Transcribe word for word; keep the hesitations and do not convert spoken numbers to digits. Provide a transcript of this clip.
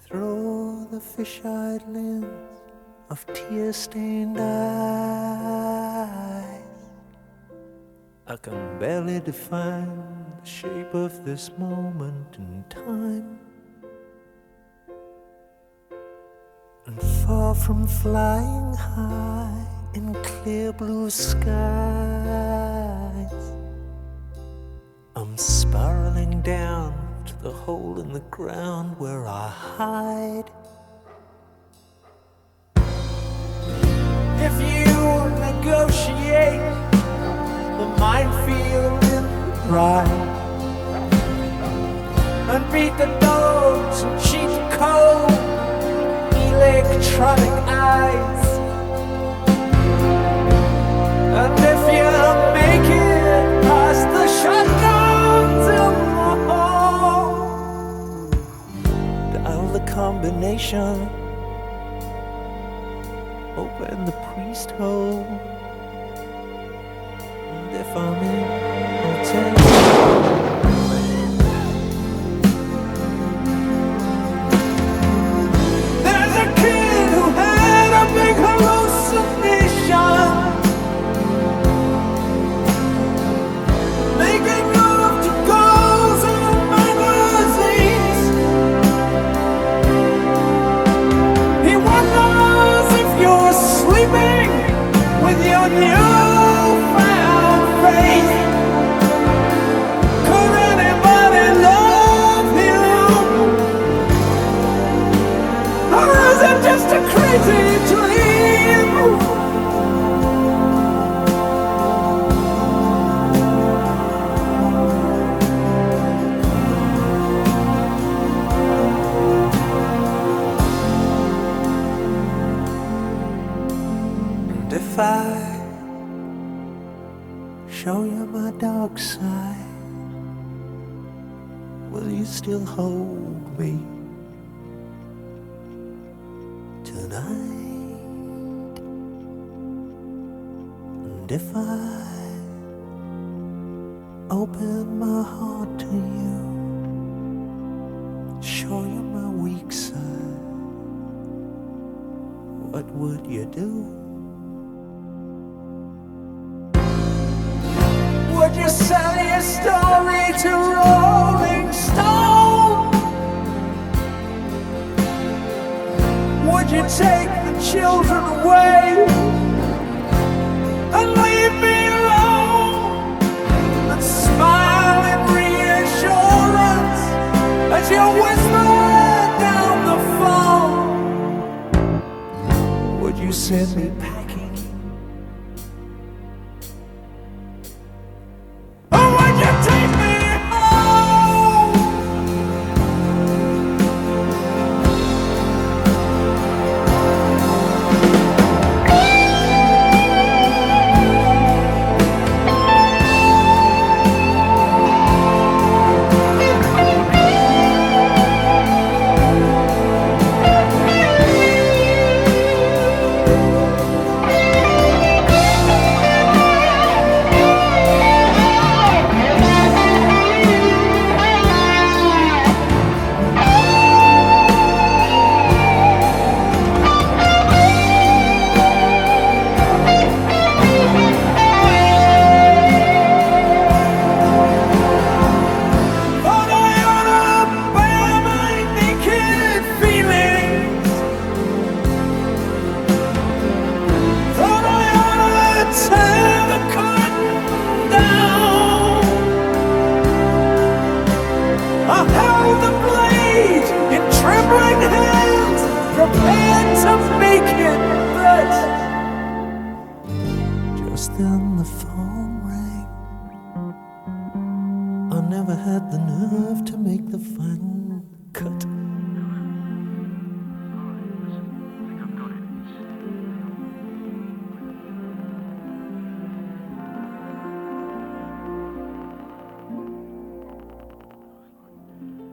through the fish-eyed lens of tear-stained eyes. I can barely define the shape of this moment in time. And far from flying high in clear blue skies, I'm spiraling down to the hole in the ground where I hide. If you negotiate the minefield in the brine and beat the dogs and cheat the cold electronic eyes, and if you make it past the shotguns in the hall, dial the combination, open the priest hole, and if I'm in, I'll tell you. There's a kid who had a big hallucination, making love to girls in magazines. He wonders if you're sleeping with your newfound faith. Could anybody love him? Or is it just a crazy dream? And if I show you my dark side, will you still hold me tonight? And if I open my heart to you, show you my weak side, what would you do? Would you sell your story to Rolling Stone? Would you take the children away and leave me alone and smile in reassurance as you whisper down the phone? Would you send me packing? Or would you take me home? Prepared to make it, but just then the phone rang. I never had the nerve to make the final